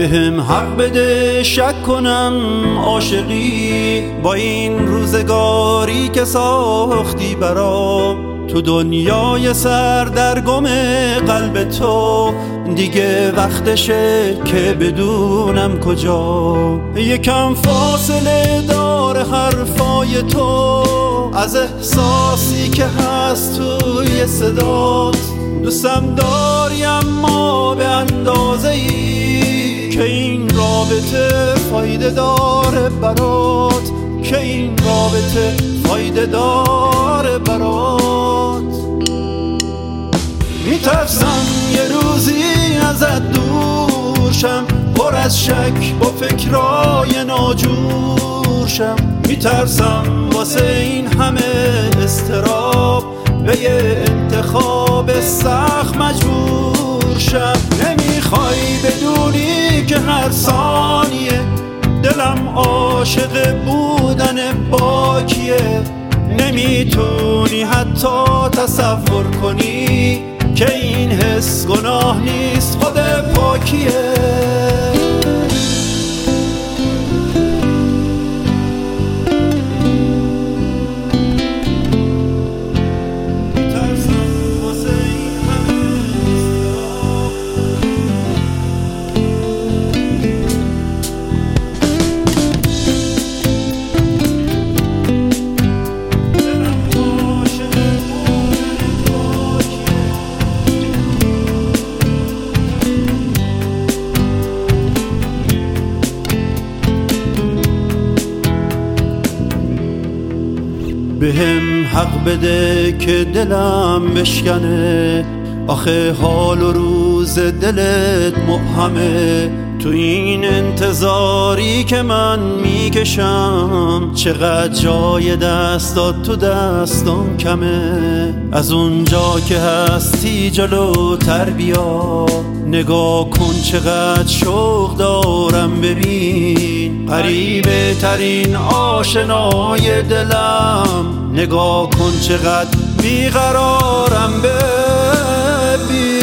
بهم حق بده شک کنم عاشقی با این روزگاری که ساختی برام. تو دنیای سردرگم قلب تو دیگه وقتشه که بدونم کجا. یکم فاصله داره حرفای تو از احساسی که هست توی صدات. دوستم داری اما به اندازه‌ای که این رابطه فایده داره برات، که این رابطه فایده داره برات. میترسم یه روزی ازت دور شم، پر از شک با فکرای ناجور شم. میترسم واسه این همه اضطراب به یه انتخاب سخت مجبور شم. نمیخوای بدونی که هر ثانیه دلم عاشق بودن باکیه. نمیتونی حتی تصور کنی که این حس گناه نیست، خود پاکیه. بهم حق بده که دلم بشکنه، آخه حال و روز دلت مبهمه. تو این انتظاری که من میکشم چقدر جای دستات تو دستم کمه. از اونجا که هستی جلوتر بیا، نگاه کن چقدر شوق دارم ببین. غریبه ترین آشنای دلم، نگاه کن چقدر بیقرارم ببین.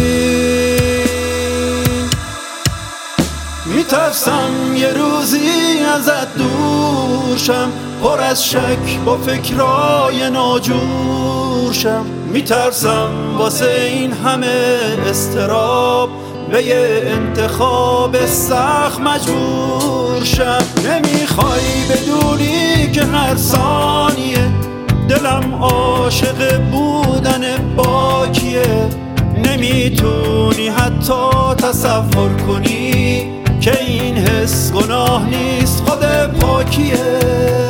میترسم یه روزی ازت دور شم، پر از شک با فکرای ناجور شم. میترسم واسه این همه اضطراب به یه انتخاب سخت مجبور شم. نمیخوای بدونی که هر ثانیه دلم عاشق بودن باکیه. نمیتونی حتی تصور کنی که این حس گناه نیست، خود پاکیه.